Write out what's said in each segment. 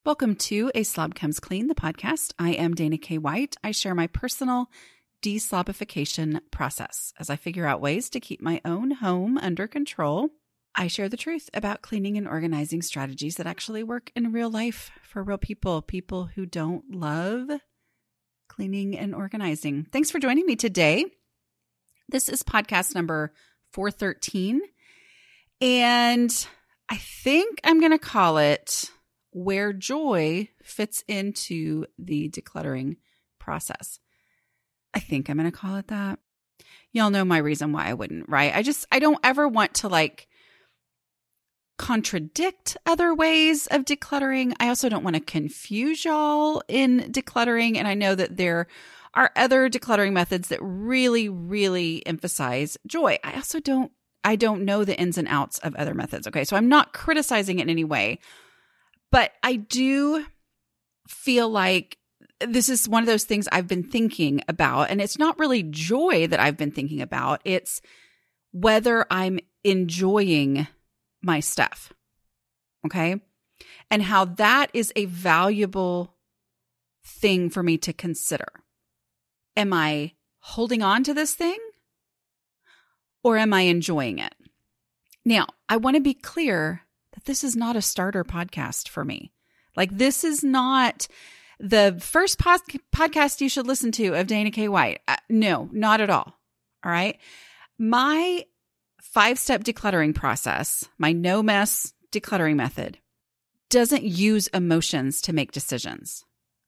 Welcome to A Slob Comes Clean, the podcast. I am Dana K. White. I share my personal deslobification process as I figure out ways to keep my own home under control. I share the truth about cleaning and organizing strategies that actually work in real life for real people, people who don't love cleaning and organizing. Thanks for joining me today. This is podcast number 413, and I think I'm going to call it Where Joy Fits into the Decluttering Process. I think I'm going to call it that. Y'all know my reason why I wouldn't, right? I don't ever want to contradict other ways of decluttering. I also don't want to confuse y'all in decluttering. And I know that there are other decluttering methods that really, really emphasize joy. I don't know the ins and outs of other methods. Okay. So I'm not criticizing it in any way. But I do feel like this is one of those things I've been thinking about, and it's not really joy that I've been thinking about. It's whether I'm enjoying my stuff, okay? And how that is a valuable thing for me to consider. Am I holding on to this thing, or am I enjoying it? Now, I want to be clear that this is not a starter podcast for me. This is not the first podcast you should listen to of Dana K. White. No, not at all. All right. My 5-step decluttering process, my no mess decluttering method, doesn't use emotions to make decisions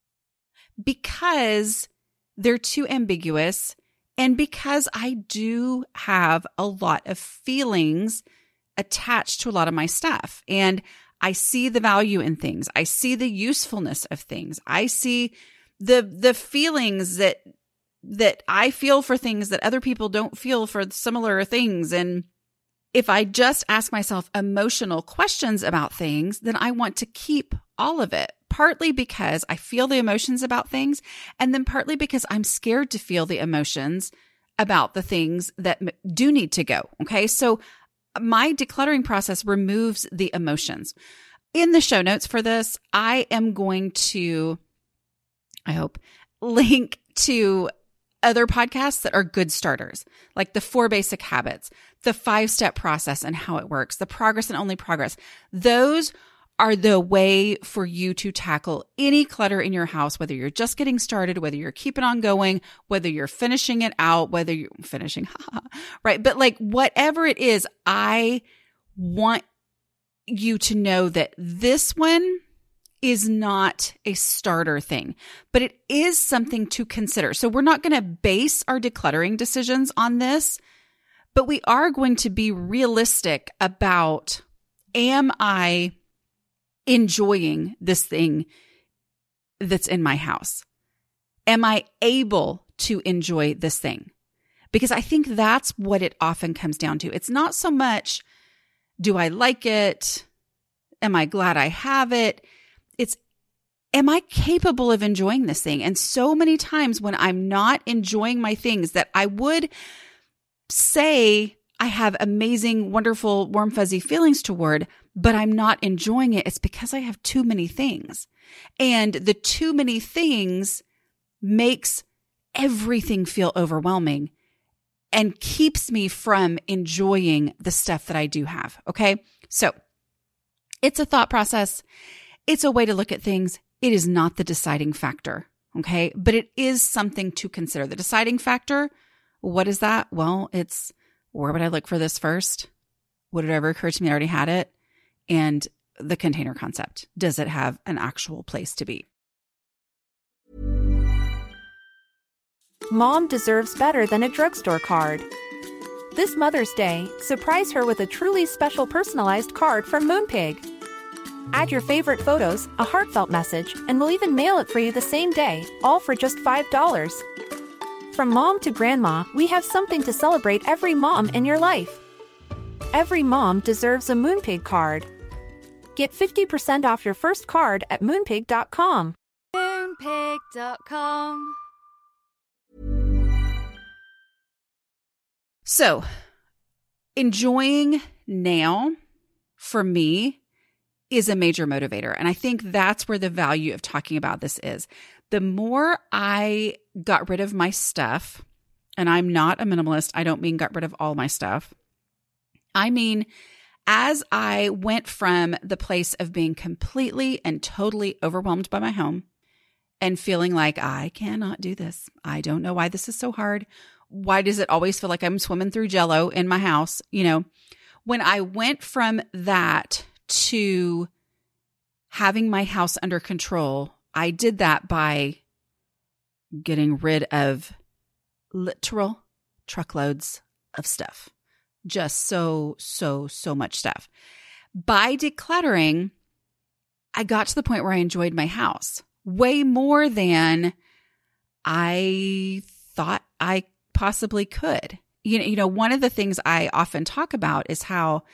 because they're too ambiguous and because I do have a lot of feelings attached to a lot of my stuff. And I see the value in things. I see the usefulness of things. I see the feelings that I feel for things that other people don't feel for similar things. And if I just ask myself emotional questions about things, then I want to keep all of it, partly because I feel the emotions about things, and then partly because I'm scared to feel the emotions about the things that do need to go. Okay. So my decluttering process removes the emotions. In the show notes for this, I am going to, I hope, link to other podcasts that are good starters, like the 4 Basic Habits, the 5-step process and how it works, the Progress and Only Progress. Those are the way for you to tackle any clutter in your house, whether you're just getting started, whether you're keeping on going, whether you're finishing it out, whether you're finishing, right? But whatever it is, I want you to know that this one is not a starter thing, but it is something to consider. So we're not going to base our decluttering decisions on this, but we are going to be realistic about, am I enjoying this thing that's in my house? Am I able to enjoy this thing? Because I think that's what it often comes down to. It's not so much, do I like it? Am I glad I have it? It's, am I capable of enjoying this thing? And so many times when I'm not enjoying my things that I would say I have amazing, wonderful, warm, fuzzy feelings toward, but I'm not enjoying it, it's because I have too many things. And the too many things makes everything feel overwhelming and keeps me from enjoying the stuff that I do have. Okay. So it's a thought process. It's a way to look at things. It is not the deciding factor. Okay. But it is something to consider. The deciding factor, what is that? Well, it's, where would I look for this first? Would it ever occur to me I already had it? And the container concept. Does it have an actual place to be? Mom deserves better than a drugstore card. This Mother's Day, surprise her with a truly special personalized card from Moonpig. Add your favorite photos, a heartfelt message, and we'll even mail it for you the same day, all for just $5. From mom to grandma, we have something to celebrate every mom in your life. Every mom deserves a Moonpig card. Get 50% off your first card at moonpig.com. Moonpig.com. So, enjoying now for me is a major motivator. And I think that's where the value of talking about this is. The more I got rid of my stuff, and I'm not a minimalist, I don't mean got rid of all my stuff. I mean, as I went from the place of being completely and totally overwhelmed by my home and feeling like I cannot do this. I don't know why this is so hard. Why does it always feel like I'm swimming through Jell-O in my house? You know, when I went from that to having my house under control, I did that by getting rid of literal truckloads of stuff. Just so much stuff. By decluttering, I got to the point where I enjoyed my house way more than I thought I possibly could. You know, one of the things I often talk about is how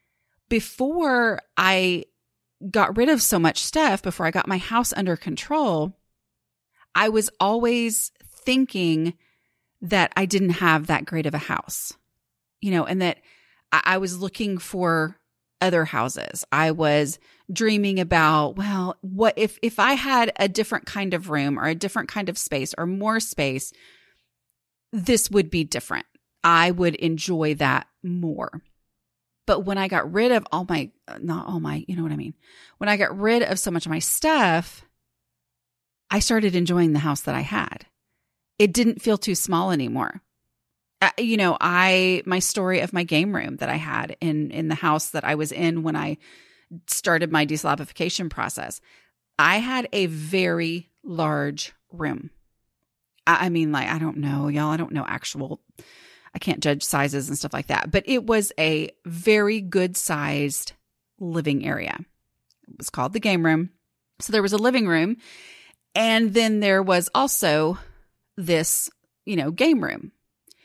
before I got rid of so much stuff, before I got my house under control, I was always thinking that I didn't have that great of a house. You know, and that I was looking for other houses. I was dreaming about, well, what if I had a different kind of room or a different kind of space or more space, this would be different. I would enjoy that more. But when I got rid of not all my, you know what I mean? When I got rid of so much of my stuff, I started enjoying the house that I had. It didn't feel too small anymore. You know, my story of my game room that I had in the house that I was in when I started my desalabification process, I had a very large room. I mean, like, I don't know, y'all, I don't know I can't judge sizes and stuff like that, but it was a very good sized living area. It was called the game room. So there was a living room, and then there was also this, you know, game room.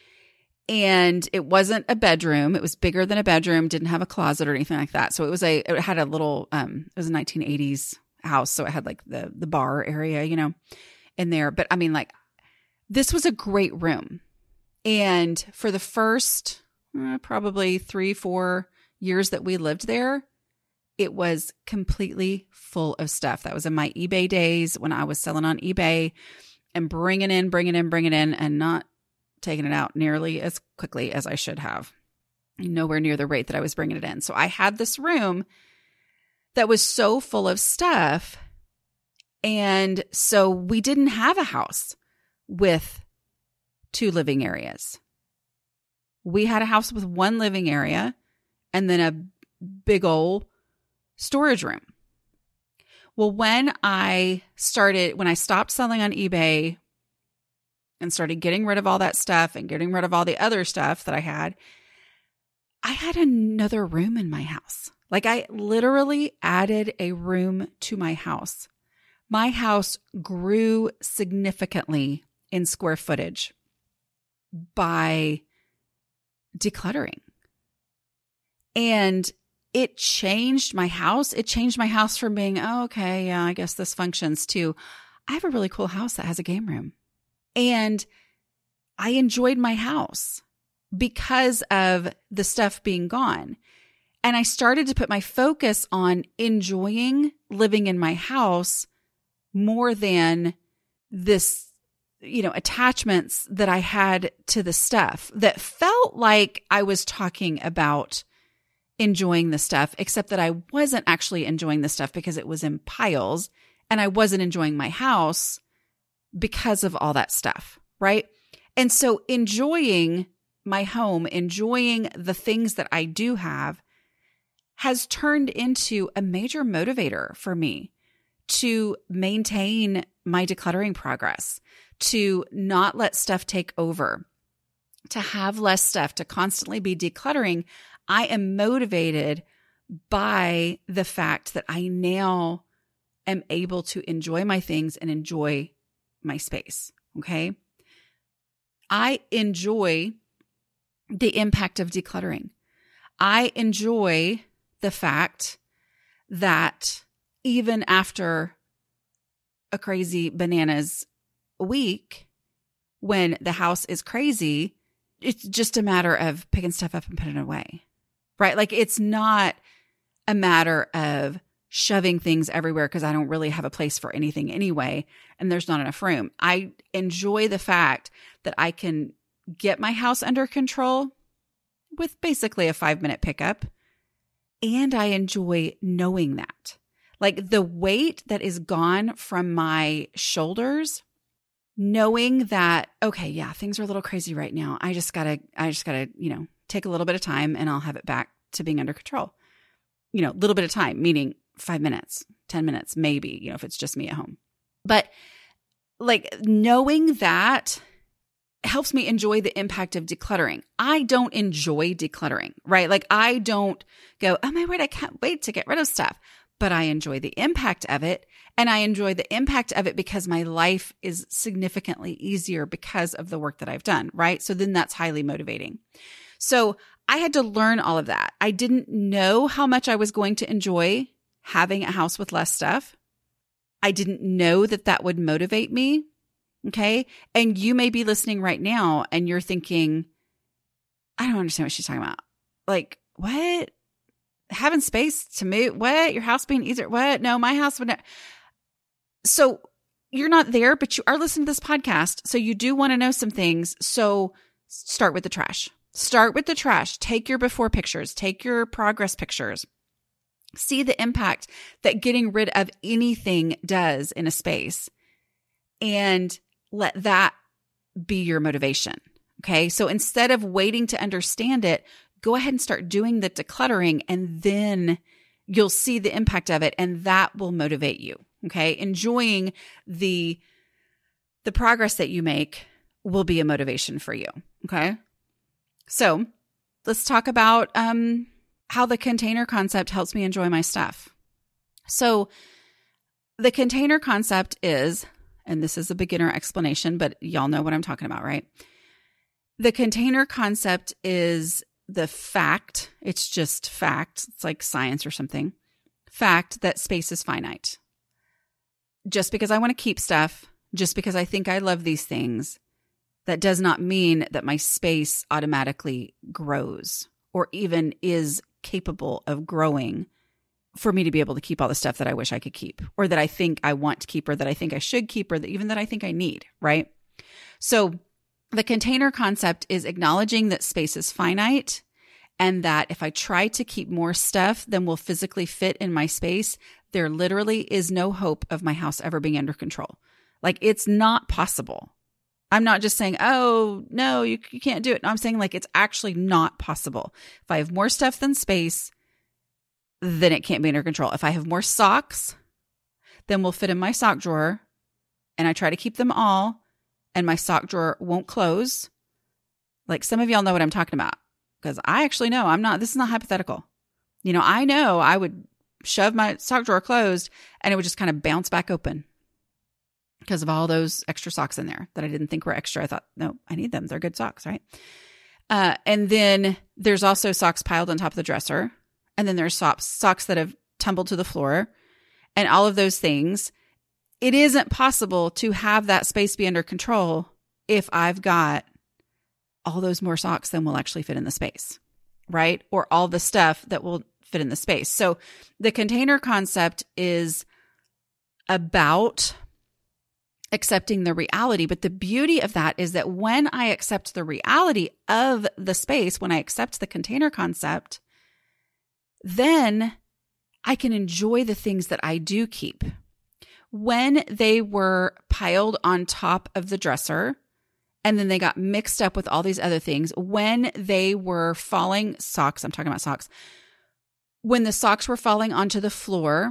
And it wasn't a bedroom. It was bigger than a bedroom, didn't have a closet or anything like that. So it had a little, it was a 1980s house. So it had like the bar area, you know, in there. But I mean, like, this was a great room. And for the first probably 3-4 years that we lived there, it was completely full of stuff. That was in my eBay days when I was selling on eBay and bringing in and not taking it out nearly as quickly as I should have. Nowhere near the rate that I was bringing it in. So I had this room that was so full of stuff. And so we didn't have a house with 2 living areas. We had a house with 1 living area and then a big old storage room. Well, when I stopped selling on eBay and started getting rid of all that stuff and getting rid of all the other stuff that I had another room in my house. Like, I literally added a room to my house. My house grew significantly in square footage by decluttering. And it changed my house. It changed my house from being, oh, okay, yeah, I guess this functions, to I have a really cool house that has a game room. And I enjoyed my house because of the stuff being gone. And I started to put my focus on enjoying living in my house more than this, you know, attachments that I had to the stuff that felt like I was talking about enjoying the stuff, except that I wasn't actually enjoying the stuff because it was in piles, and I wasn't enjoying my house because of all that stuff, right? And so enjoying my home, enjoying the things that I do have, has turned into a major motivator for me to maintain my decluttering progress, to not let stuff take over, to have less stuff, to constantly be decluttering. I am motivated by the fact that I now am able to enjoy my things and enjoy my space. Okay. I enjoy the impact of decluttering. I enjoy the fact that even after a crazy bananas week, when the house is crazy, it's just a matter of picking stuff up and putting it away, right? Like, it's not a matter of shoving things everywhere because I don't really have a place for anything anyway, and there's not enough room. I enjoy the fact that I can get my house under control with basically a 5-minute pickup. And I enjoy knowing that. Like the weight that is gone from my shoulders, knowing that, okay, yeah, things are a little crazy right now. I just gotta, take a little bit of time and I'll have it back to being under control. A little bit of time, meaning 5 minutes, 10 minutes, maybe, if it's just me at home. But like knowing that helps me enjoy the impact of decluttering. I don't enjoy decluttering, right? Like I don't go, oh my word, I can't wait to get rid of stuff. But I enjoy the impact of it. And I enjoy the impact of it because my life is significantly easier because of the work that I've done, right? So then that's highly motivating. So I had to learn all of that. I didn't know how much I was going to enjoy having a house with less stuff. I didn't know that that would motivate me. Okay. And you may be listening right now and you're thinking, I don't understand what she's talking about. Like, what? Having space to move? What? Your house being easier? What? No, my house would not. So you're not there, but you are listening to this podcast. So you do want to know some things. So start with the trash. Start with the trash. Take your before pictures. Take your progress pictures. See the impact that getting rid of anything does in a space. And let that be your motivation. Okay. So instead of waiting to understand it, go ahead and start doing the decluttering and then you'll see the impact of it and that will motivate you. Okay. Enjoying the progress that you make will be a motivation for you. Okay. So let's talk about, how the container concept helps me enjoy my stuff. So the container concept is, and this is a beginner explanation, but y'all know what I'm talking about, right? The container concept is the fact, it's just fact, it's like science or something, fact that space is finite. Just because I want to keep stuff, just because I think I love these things, that does not mean that my space automatically grows or even is capable of growing for me to be able to keep all the stuff that I wish I could keep or that I think I want to keep or that I think I should keep or that even that I think I need, right? So the container concept is acknowledging that space is finite and that if I try to keep more stuff than will physically fit in my space, there literally is no hope of my house ever being under control. Like it's not possible. I'm not just saying, oh, no, you can't do it. No, I'm saying like it's actually not possible. If I have more stuff than space, then it can't be under control. If I have more socks, then will fit in my sock drawer and I try to keep them all and my sock drawer won't close. Like some of y'all know what I'm talking about because I actually know this is not hypothetical. I know I would shove my sock drawer closed and it would just kind of bounce back open because of all those extra socks in there that I didn't think were extra. I thought, no, I need them. They're good socks, right? And then there's also socks piled on top of the dresser. And then there's socks that have tumbled to the floor and all of those things. It isn't possible to have that space be under control if I've got all those more socks than will actually fit in the space, right? Or all the stuff that will fit in the space. So the container concept is about accepting the reality. But the beauty of that is that when I accept the reality of the space, when I accept the container concept, then I can enjoy the things that I do keep. When they were piled on top of the dresser and then they got mixed up with all these other things, when they were falling, socks, I'm talking about socks, when the socks were falling onto the floor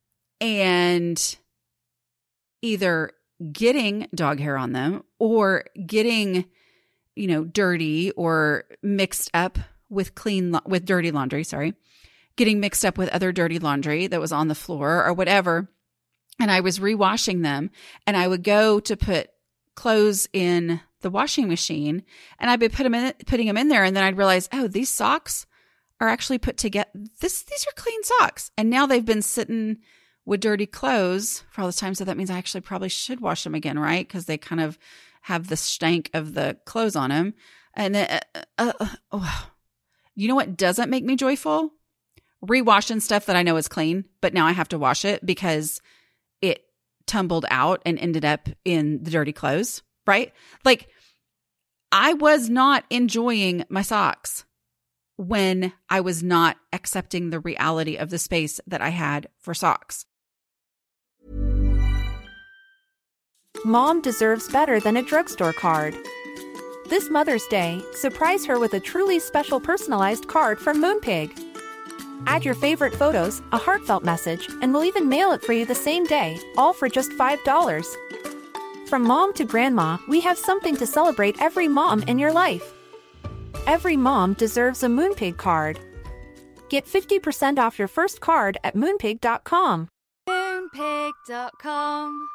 and either getting dog hair on them or getting, dirty or mixed up with dirty laundry, getting mixed up with other dirty laundry that was on the floor or whatever. And I was rewashing them and I would go to put clothes in the washing machine and I'd be putting them in there. And then I'd realize, oh, these socks are actually put together. These are clean socks. And now they've been sitting with dirty clothes for all this time. So that means I actually probably should wash them again, right? Because they kind of have the stank of the clothes on them. And then, you know what doesn't make me joyful? rewashing stuff that I know is clean, but now I have to wash it because it tumbled out and ended up in the dirty clothes, right? Like, I was not enjoying my socks when I was not accepting the reality of the space that I had for socks. Mom deserves better than a drugstore card. This Mother's Day, surprise her with a truly special personalized card from Moonpig. Add your favorite photos, a heartfelt message, and we'll even mail it for you the same day, all for just $5. From mom to grandma, we have something to celebrate every mom in your life. Every mom deserves a Moonpig card. Get 50% off your first card at moonpig.com. Moonpig.com.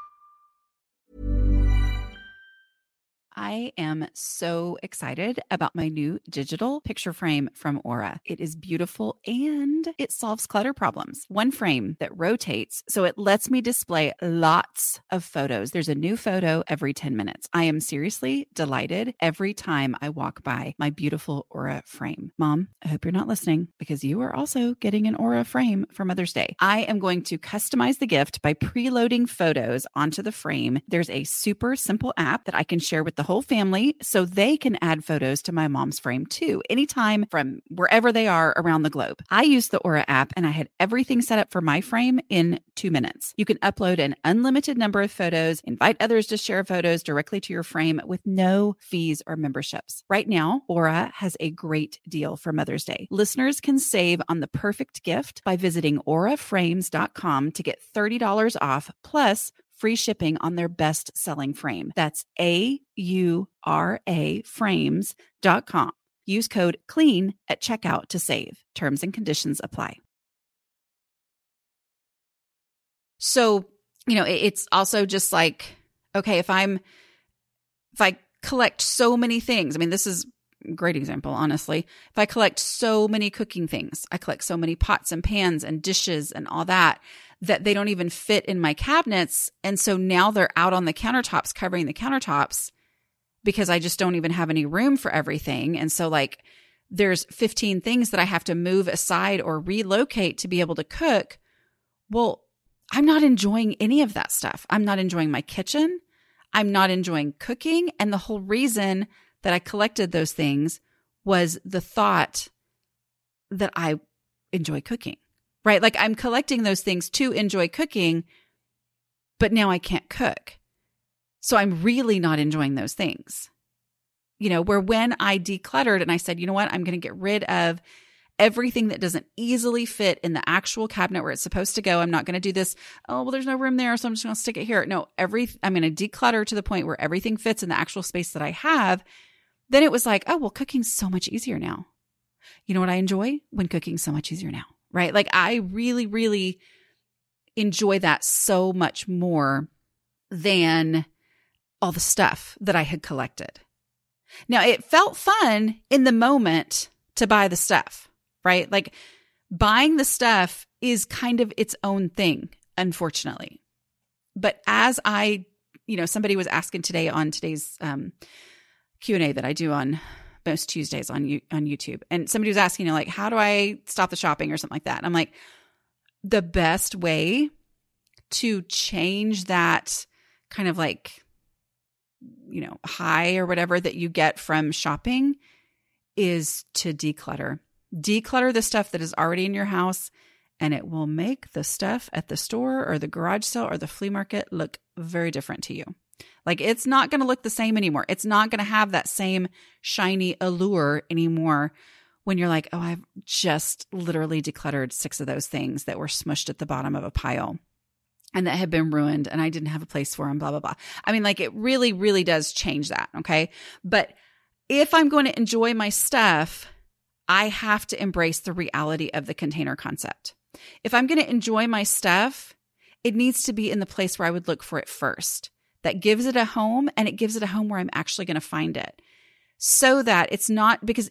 I am so excited about my new digital picture frame from Aura. It is beautiful and it solves clutter problems. One frame that rotates, so it lets me display lots of photos. There's a new photo every 10 minutes. I am seriously delighted every time I walk by my beautiful Aura frame. Mom, I hope you're not listening because you are also getting an Aura frame for Mother's Day. I am going to customize the gift by preloading photos onto the frame. There's a super simple app that I can share with the whole family so they can add photos to my mom's frame too, anytime from wherever they are around the globe. I used the Aura app and I had everything set up for my frame in 2 minutes. You can upload an unlimited number of photos, invite others to share photos directly to your frame with no fees or memberships. Right now, Aura has a great deal for Mother's Day. Listeners can save on the perfect gift by visiting auraframes.com to get $30 off plus free shipping on their best-selling frame. That's AURA frames.com. Use code CLEAN at checkout to save. Terms and conditions apply. So, it's also just like, okay, if I collect so many things, I mean, this is a great example, honestly. If I collect so many cooking things, I collect so many pots and pans and dishes and all that they don't even fit in my cabinets. And so now they're out on the countertops, covering the countertops because I just don't even have any room for everything. And so like there's 15 things that I have to move aside or relocate to be able to cook. Well, I'm not enjoying any of that stuff. I'm not enjoying my kitchen. I'm not enjoying cooking. And the whole reason that I collected those things was the thought that I enjoy cooking. Right? Like I'm collecting those things to enjoy cooking, but now I can't cook. So I'm really not enjoying those things. Where when I decluttered and I said, you know what, I'm going to get rid of everything that doesn't easily fit in the actual cabinet where it's supposed to go. I'm not going to do this. Oh, well, there's no room there, so I'm just going to stick it here. No, I'm going to declutter to the point where everything fits in the actual space that I have. Then it was like, oh, well, cooking's so much easier now. You know what I enjoy? When cooking's so much easier now. Right? Like I really, really enjoy that so much more than all the stuff that I had collected. Now, it felt fun in the moment to buy the stuff, right? Like buying the stuff is kind of its own thing, unfortunately. But as somebody was asking today on today's Q&A that I do on most Tuesdays on YouTube. And somebody was asking, like, how do I stop the shopping or something like that? And I'm like, the best way to change that kind of like, high or whatever that you get from shopping is to declutter. Declutter the stuff that is already in your house, and it will make the stuff at the store or the garage sale or the flea market look very different to you. Like it's not going to look the same anymore. It's not going to have that same shiny allure anymore when you're like, oh, I've just literally decluttered 6 of those things that were smushed at the bottom of a pile and that had been ruined and I didn't have a place for them, blah, blah, blah. I mean, like it really, really does change that. Okay. But if I'm going to enjoy my stuff, I have to embrace the reality of the container concept. If I'm going to enjoy my stuff, it needs to be in the place where I would look for it first. That gives it a home, and it gives it a home where I'm actually going to find it. So that it's not, because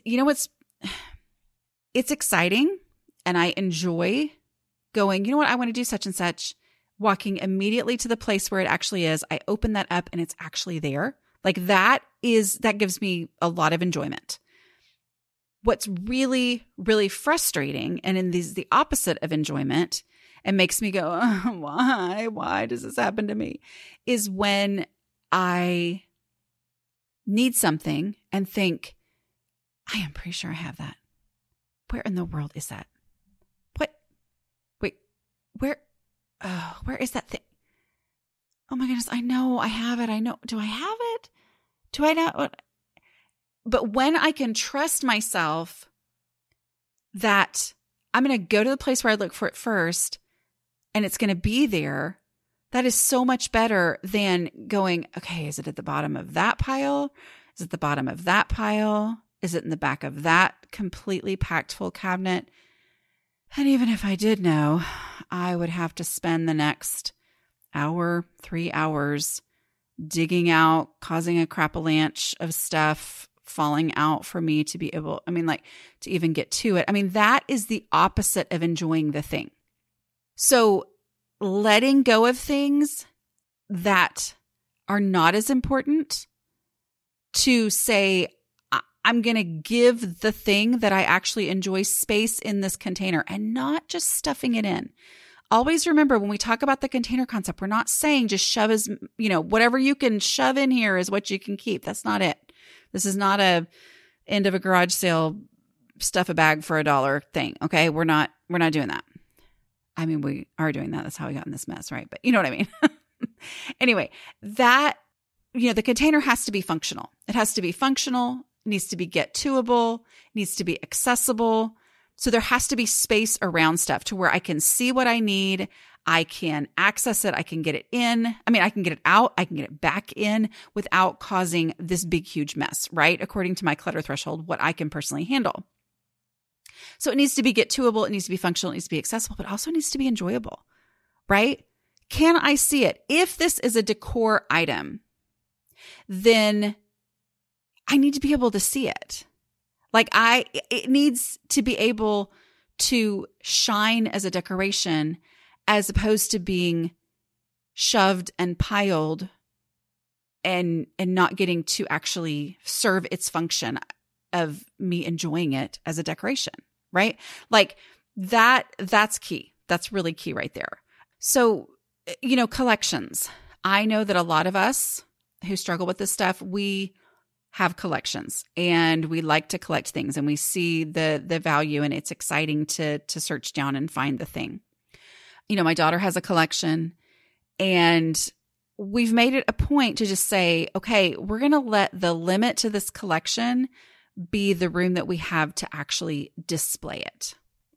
it's exciting and I enjoy going, you know what, I want to do such and such, walking immediately to the place where it actually is. I open that up and it's actually there. Like that gives me a lot of enjoyment. what's really, really frustrating and in the opposite of enjoyment and makes me go, oh, why does this happen to me? Is when I need something and think, I am pretty sure I have that. Where in the world is that? What? Wait, where is that thing? Oh my goodness, I know I have it. I know. Do I have it? Do I not? But when I can trust myself that I'm going to go to the place where I look for it first and it's going to be there, that is so much better than going, okay, is it at the bottom of that pile? Is it at the bottom of that pile? Is it in the back of that completely packed full cabinet? And even if I did know, I would have to spend the next hour, 3 hours digging out, causing a crapalanche of stuff falling out for me to be able, to even get to it. That is the opposite of enjoying the thing. So letting go of things that are not as important to say, I'm going to give the thing that I actually enjoy space in this container and not just stuffing it in. Always remember when we talk about the container concept, we're not saying just shove as, whatever you can shove in here is what you can keep. That's not it. This is not a end of a garage sale, stuff a bag for $1 thing. Okay. We're not doing that. We are doing that. That's how we got in this mess, right? But you know what I mean? Anyway, that, the container has to be functional. It has to be functional. It needs to be get toable. It needs to be accessible. So there has to be space around stuff to where I can see what I need. I can access it. I can get it in. I can get it out. I can get it back in without causing this big, huge mess, right? According to my clutter threshold, what I can personally handle. So it needs to be get toable. It needs to be functional. It needs to be accessible, but also needs to be enjoyable, right? Can I see it? If this is a decor item, then I need to be able to see it. It needs to be able to shine as a decoration as opposed to being shoved and piled and not getting to actually serve its function of me enjoying it as a decoration, right? That's key. That's really key right there. So, collections. I know that a lot of us who struggle with this stuff, we have collections and we like to collect things and we see the value and it's exciting to search down and find the thing. My daughter has a collection and we've made it a point to just say, okay, we're going to let the limit to this collection be the room that we have to actually display it.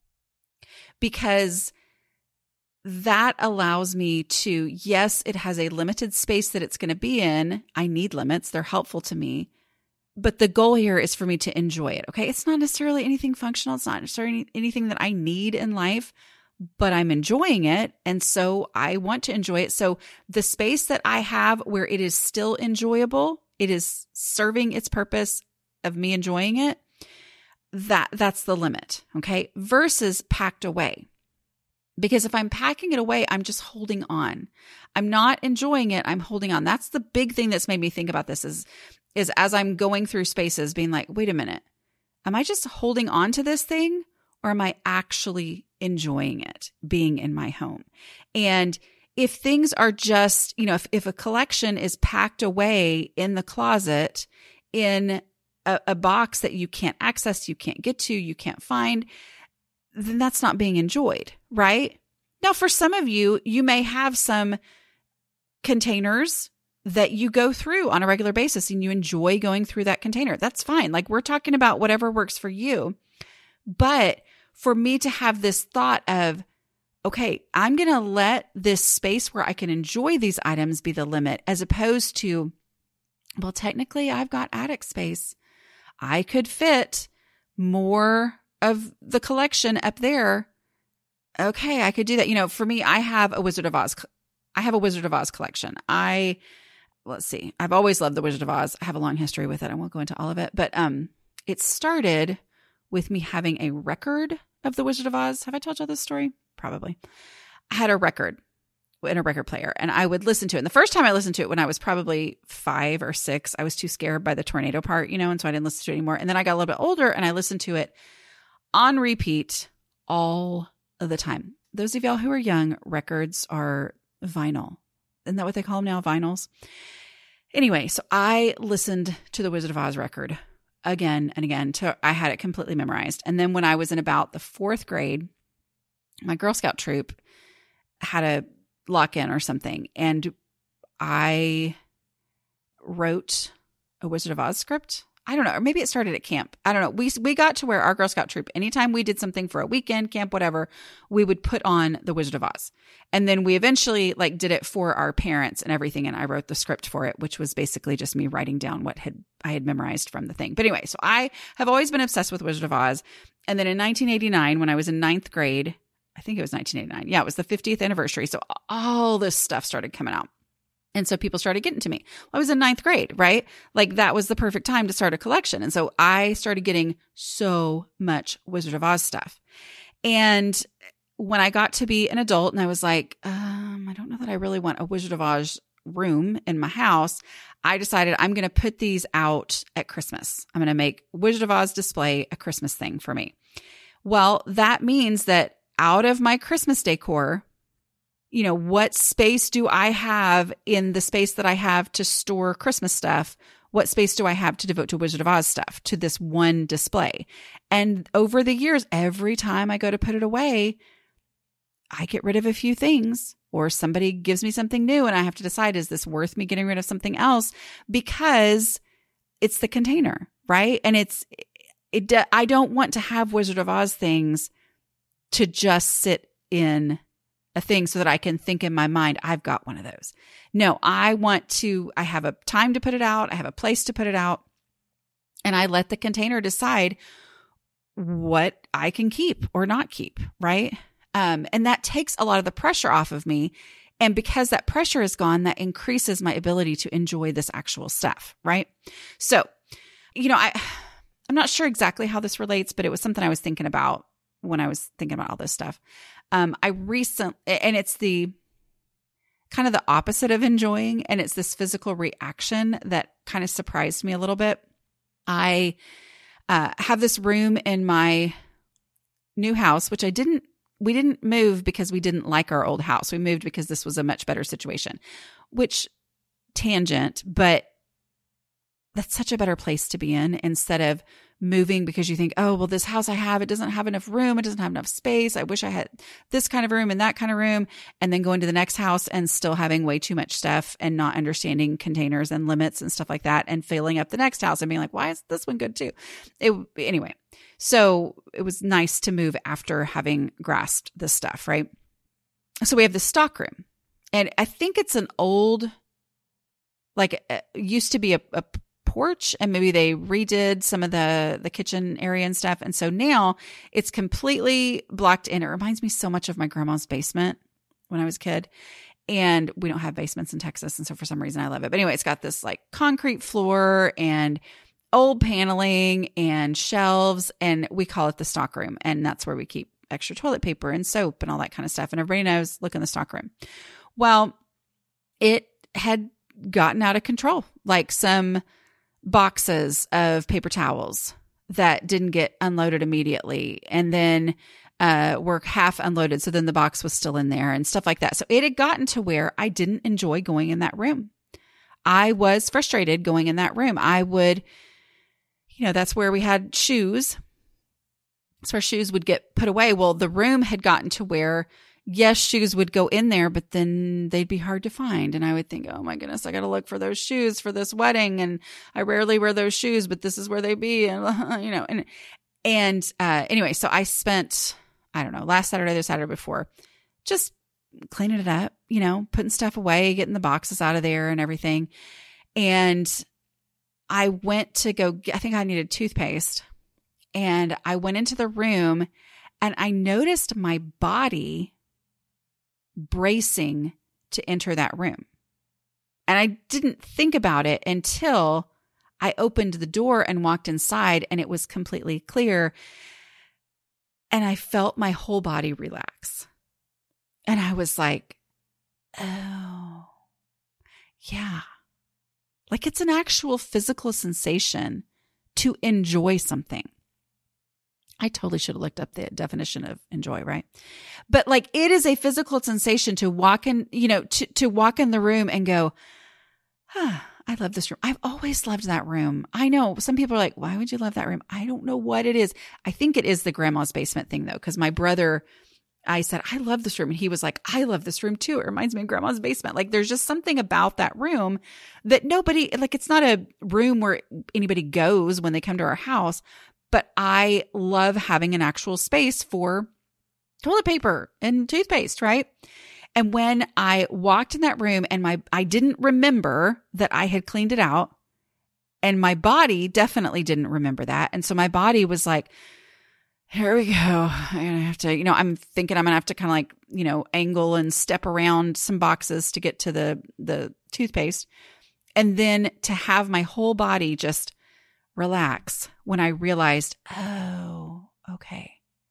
Because that allows me to, yes, it has a limited space that it's going to be in. I need limits. They're helpful to me. But the goal here is for me to enjoy it. Okay. It's not necessarily anything functional. It's not necessarily anything that I need in life, but I'm enjoying it. And so I want to enjoy it. So the space that I have where it is still enjoyable, it is serving its purpose of me enjoying it. That's the limit. Okay. Versus packed away. Because if I'm packing it away, I'm just holding on. I'm not enjoying it. I'm holding on. That's the big thing that's made me think about this is as I'm going through spaces being like, wait a minute, am I just holding on to this thing or am I actually enjoying it being in my home? And if things are just, if a collection is packed away in the closet in a box that you can't access, you can't get to, you can't find, then that's not being enjoyed, right? Now, for some of you, you may have some containers that you go through on a regular basis and you enjoy going through that container. That's fine. We're talking about whatever works for you. But for me to have this thought of, okay, I'm going to let this space where I can enjoy these items be the limit, as opposed to, well, technically I've got attic space. I could fit more of the collection up there. Okay, I could do that. For me, I have a Wizard of Oz. Collection. Let's see. I've always loved the Wizard of Oz. I have a long history with it. I won't go into all of it, but it started with me having a record of the Wizard of Oz. Have I told you this story? Probably. I had a record in a record player, and I would listen to it. And the first time I listened to it when I was probably 5 or 6, I was too scared by the tornado part, and so I didn't listen to it anymore. And then I got a little bit older and I listened to it on repeat all of the time. Those of y'all who are young, records are vinyl. Isn't that what they call them now? Vinyls? Anyway, so I listened to the Wizard of Oz record again and again. I had it completely memorized. And then when I was in about the 4th grade, my Girl Scout troop had a lock-in or something, and I wrote a Wizard of Oz script. I don't know, or maybe it started at camp. I don't know. We got to where our Girl Scout troop, anytime we did something for a weekend, camp, whatever, we would put on the Wizard of Oz. And then we eventually did it for our parents and everything, and I wrote the script for it, which was basically just me writing down what I had memorized from the thing. But anyway, so I have always been obsessed with Wizard of Oz. And then in 1989, when I was in 9th grade, I think it was 1989. Yeah, it was the 50th anniversary. So all this stuff started coming out. And so people started getting to me. Well, I was in 9th grade, right? That was the perfect time to start a collection. And so I started getting so much Wizard of Oz stuff. And when I got to be an adult and I was like, I don't know that I really want a Wizard of Oz room in my house, I decided I'm going to put these out at Christmas. I'm going to make Wizard of Oz display a Christmas thing for me. Well, that means that out of my Christmas decor, what space do I have in the space that I have to store Christmas stuff? What space do I have to devote to Wizard of Oz stuff, to this one display? And over the years, every time I go to put it away, I get rid of a few things, or somebody gives me something new and I have to decide, is this worth me getting rid of something else? Because it's the container, right? And I don't want to have Wizard of Oz things to just sit in a thing so that I can think in my mind, I've got one of those. No, I have a time to put it out. I have a place to put it out. And I let the container decide what I can keep or not keep, right? And that takes a lot of the pressure off of me. And because that pressure is gone, that increases my ability to enjoy this actual stuff, right? So, I'm not sure exactly how this relates, but it was something I was thinking about when I was thinking about all this stuff. And it's the kind of the opposite of enjoying, and it's this physical reaction that kind of surprised me a little bit. I have this room in my new house, which we didn't move because we didn't like our old house. We moved because this was a much better situation, which tangent, but that's such a better place to be in, instead of moving because you think, oh, well, this house I have, it doesn't have enough room. It doesn't have enough space. I wish I had this kind of room and that kind of room. And then going to the next house and still having way too much stuff and not understanding containers and limits and stuff like that, and filling up the next house and being like, why is this one good too? Anyway, so it was nice to move after having grasped this stuff, right? So we have the stock room, and I think it's an old, used to be a porch, and maybe they redid some of the kitchen area and stuff. And so now it's completely blocked in. It reminds me so much of my grandma's basement when I was a kid. And we don't have basements in Texas. And so for some reason I love it. But anyway, it's got this concrete floor and old paneling and shelves, and we call it the stock room. And that's where we keep extra toilet paper and soap and all that kind of stuff. And everybody knows, look in the stock room. Well, it had gotten out of control. Some boxes of paper towels that didn't get unloaded immediately, and then were half unloaded. So then the box was still in there and stuff like that. So it had gotten to where I didn't enjoy going in that room. I was frustrated going in that room. I would, that's where we had shoes. That's where shoes would get put away. Well, the room had gotten to where, yes, shoes would go in there, but then they'd be hard to find. And I would think, oh my goodness, I got to look for those shoes for this wedding. And I rarely wear those shoes, but this is where they be. And, anyway, so I spent, I don't know, last Saturday, the Saturday before, just cleaning it up, putting stuff away, getting the boxes out of there and everything. And I went to go, I think I needed toothpaste, and I went into the room and I noticed my body bracing to enter that room. And I didn't think about it until I opened the door and walked inside, and it was completely clear. And I felt my whole body relax. And I was like, oh, yeah. Like it's an actual physical sensation to enjoy something. I totally should have looked up the definition of enjoy, right? But like it is a physical sensation to walk in, to walk in the room and go, I love this room. I've always loved that room. I know some people are like, why would you love that room? I don't know what it is. I think it is the grandma's basement thing though. Cause my brother, I said, I love this room. And he was like, I love this room too. It reminds me of grandma's basement. Like there's just something about that room that nobody, like it's not a room where anybody goes when they come to our house, but I love having an actual space for toilet paper and toothpaste, right? And when I walked in that room and I didn't remember that I had cleaned it out, and my body definitely didn't remember that. And so my body was like, here we go. I'm going to have to, I'm thinking I'm going to have to kind of like, angle and step around some boxes to get to the toothpaste. And then to have my whole body just relax when I realized, oh, okay.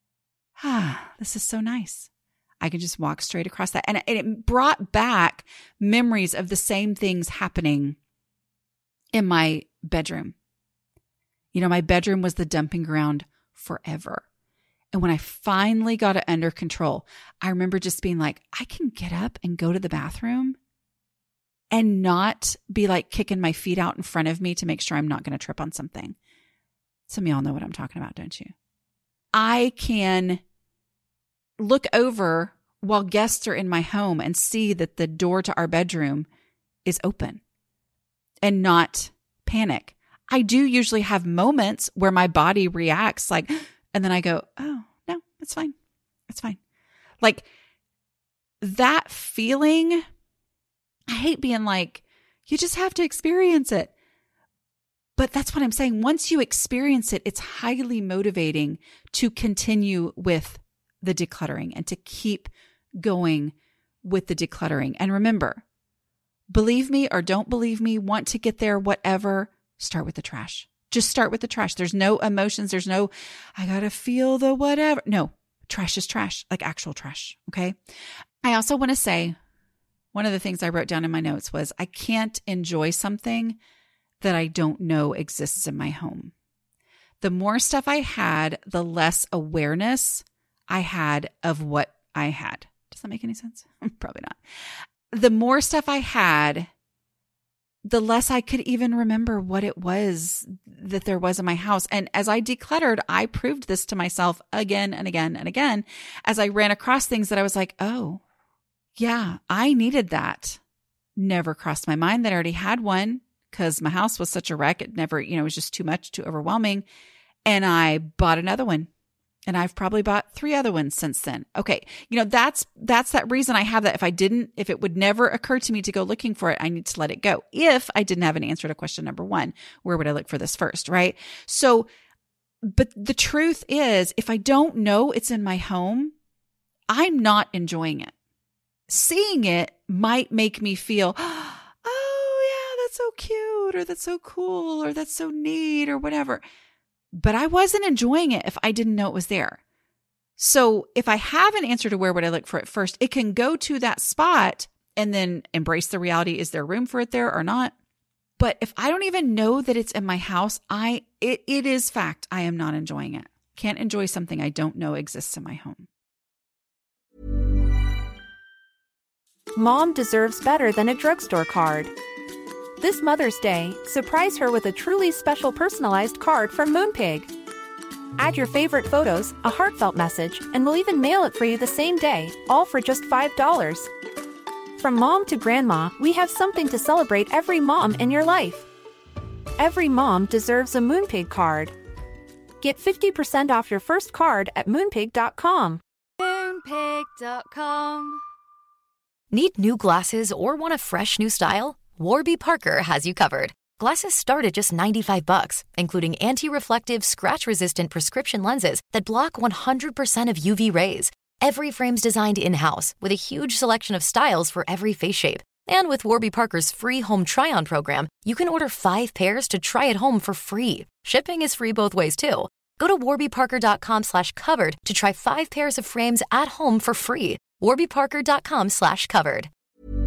This is so nice. I can just walk straight across that. And it brought back memories of the same things happening in my bedroom. My bedroom was the dumping ground forever. And when I finally got it under control, I remember just being like, I can get up and go to the bathroom and not be like kicking my feet out in front of me to make sure I'm not going to trip on something. Some of y'all know what I'm talking about, don't you? I can look over while guests are in my home and see that the door to our bedroom is open and not panic. I do usually have moments where my body reacts like, and then I go, oh, no, it's fine. It's fine. Like that feeling, I hate being like, you just have to experience it. But that's what I'm saying. Once you experience it, it's highly motivating to continue with the decluttering and to keep going with the decluttering. And remember, believe me or don't believe me, want to get there, whatever, start with the trash. Just start with the trash. There's no emotions. There's no, I got to feel the whatever. No, trash is trash, like actual trash. Okay. I also want to say one of the things I wrote down in my notes was I can't enjoy something that I don't know exists in my home. The more stuff I had, the less awareness I had of what I had. Does that make any sense? Probably not. The more stuff I had, the less I could even remember what it was that there was in my house. And as I decluttered, I proved this to myself again and again and again as I ran across things that I was like, oh, yeah, I needed that. Never crossed my mind that I already had one because my house was such a wreck. It never, it was just too much, too overwhelming. And I bought another one. And I've probably bought 3 other ones since then. Okay. That's that reason I have that. If it would never occur to me to go looking for it, I need to let it go. If I didn't have an answer to question number 1, where would I look for this first? Right. So, but the truth is, if I don't know it's in my home, I'm not enjoying it. Seeing it might make me feel, oh yeah, that's so cute, or that's so cool, or that's so neat, or whatever. But I wasn't enjoying it if I didn't know it was there. So if I have an answer to where would I look for it first, it can go to that spot and then embrace the reality. Is there room for it there or not? But if I don't even know that it's in my house, it is fact. I am not enjoying it. Can't enjoy something I don't know exists in my home. Mom deserves better than a drugstore card. This Mother's Day, surprise her with a truly special personalized card from Moonpig. Add your favorite photos, a heartfelt message, and we'll even mail it for you the same day, all for just $5. From mom to grandma, we have something to celebrate every mom in your life. Every mom deserves a Moonpig card. Get 50% off your first card at Moonpig.com. Moonpig.com. Need new glasses or want a fresh new style? Warby Parker has you covered. Glasses start at just $95, including anti-reflective, scratch-resistant prescription lenses that block 100% of UV rays. Every frame's designed in-house with a huge selection of styles for every face shape. And with Warby Parker's free home try-on program, you can order 5 pairs to try at home for free. Shipping is free both ways, too. Go to warbyparker.com/covered to try 5 pairs of frames at home for free. warbyparker.com/covered.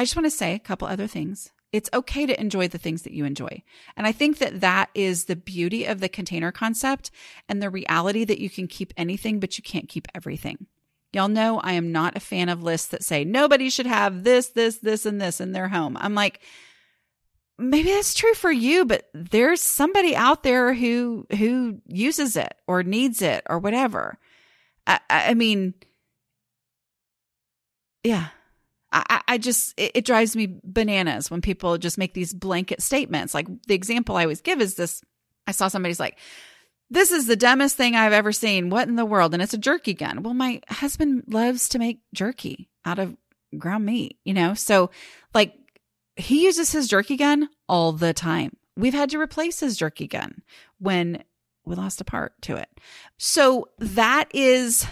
I just want to say a couple other things. It's okay to enjoy the things that you enjoy. And I think that that is the beauty of the container concept and the reality that you can keep anything, but you can't keep everything. Y'all know I am not a fan of lists that say nobody should have this, this, this, and this in their home. I'm like, maybe that's true for you, but there's somebody out there who uses it or needs it or whatever. I mean, yeah. I just, it drives me bananas when people just make these blanket statements. Like the example I always give is this. I saw somebody's like, this is the dumbest thing I've ever seen. What in the world? And it's a jerky gun. Well, my husband loves to make jerky out of ground meat, So like he uses his jerky gun all the time. We've had to replace his jerky gun when we lost a part to it. So that is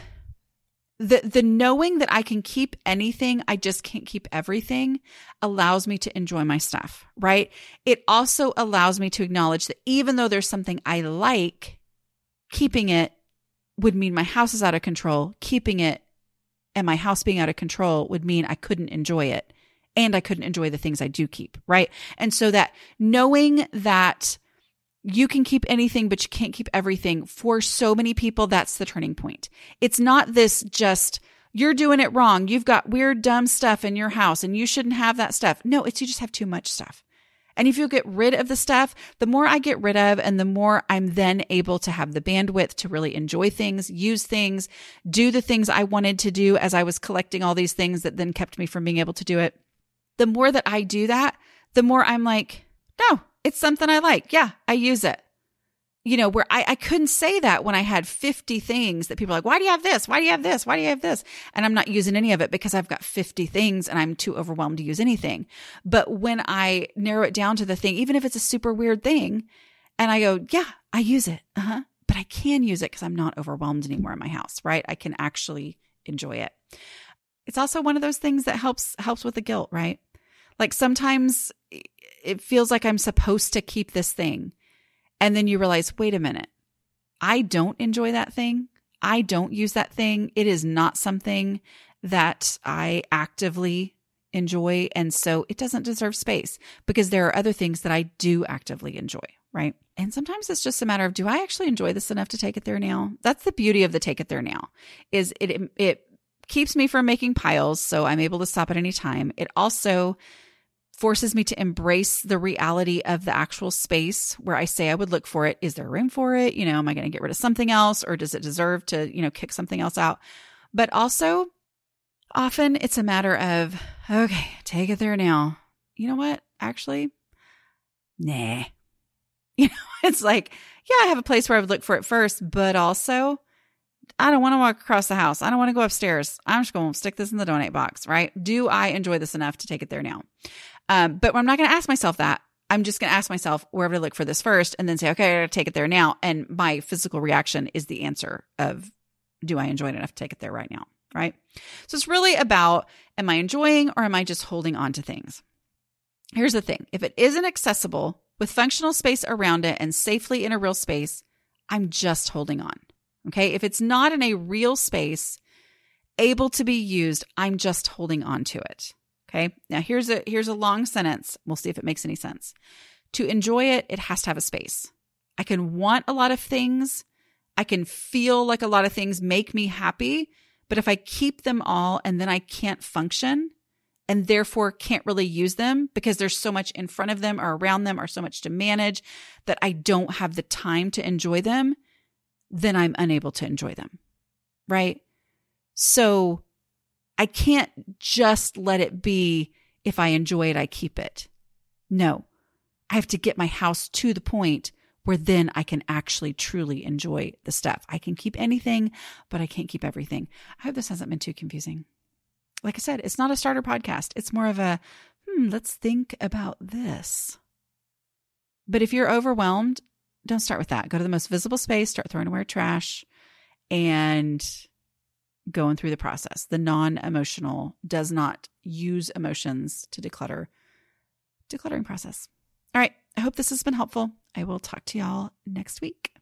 the knowing that I can keep anything, I just can't keep everything, allows me to enjoy my stuff, right? It also allows me to acknowledge that even though there's something I like, keeping it would mean my house is out of control. Keeping it and my house being out of control would mean I couldn't enjoy it and I couldn't enjoy the things I do keep, right? And so that knowing that you can keep anything, but you can't keep everything, for so many people, that's the turning point. It's not this just, you're doing it wrong. You've got weird, dumb stuff in your house and you shouldn't have that stuff. No, it's you just have too much stuff. And if you get rid of the stuff, the more I get rid of and the more I'm then able to have the bandwidth to really enjoy things, use things, do the things I wanted to do as I was collecting all these things that then kept me from being able to do it. The more that I do that, the more I'm like, no, it's something I like. Yeah, I use it. Where I couldn't say that when I had 50 things that people are like, why do you have this? Why do you have this? Why do you have this? And I'm not using any of it because I've got 50 things and I'm too overwhelmed to use anything. But when I narrow it down to the thing, even if it's a super weird thing, and I go, yeah, I use it. But I can use it because I'm not overwhelmed anymore in my house, right? I can actually enjoy it. It's also one of those things that helps with the guilt, right? Like sometimes it feels like I'm supposed to keep this thing. And then you realize, wait a minute, I don't enjoy that thing. I don't use that thing. It is not something that I actively enjoy. And so it doesn't deserve space because there are other things that I do actively enjoy, right? And sometimes it's just a matter of, do I actually enjoy this enough to take it there now? That's the beauty of the take it there now, is it keeps me from making piles. So I'm able to stop at any time. It also forces me to embrace the reality of the actual space where I say I would look for it. Is there room for it? Am I going to get rid of something else, or does it deserve to, kick something else out? But also often it's a matter of, okay, take it there now. You know what? Actually, nah. It's like, yeah, I have a place where I would look for it first, but also I don't want to walk across the house. I don't want to go upstairs. I'm just going to stick this in the donate box, right? Do I enjoy this enough to take it there now? But I'm not going to ask myself that. I'm just going to ask myself, where would I look for this first? And then say, okay, I got to take it there now. And my physical reaction is the answer of, do I enjoy it enough to take it there right now? Right? So it's really about, am I enjoying or am I just holding on to things? Here's the thing. If it isn't accessible with functional space around it and safely in a real space, I'm just holding on. Okay. If it's not in a real space able to be used, I'm just holding on to it. Okay. Now here's a long sentence. We'll see if it makes any sense. To enjoy it, it has to have a space. I can want a lot of things. I can feel like a lot of things make me happy, but if I keep them all and then I can't function and therefore can't really use them because there's so much in front of them or around them or so much to manage that I don't have the time to enjoy them, then I'm unable to enjoy them. Right? So I can't just let it be, if I enjoy it, I keep it. No, I have to get my house to the point where then I can actually truly enjoy the stuff. I can keep anything, but I can't keep everything. I hope this hasn't been too confusing. Like I said, it's not a starter podcast. It's more of a, let's think about this. But if you're overwhelmed, don't start with that. Go to the most visible space, start throwing away trash, and going through the process. The non-emotional does not use emotions to decluttering process. All right. I hope this has been helpful. I will talk to y'all next week.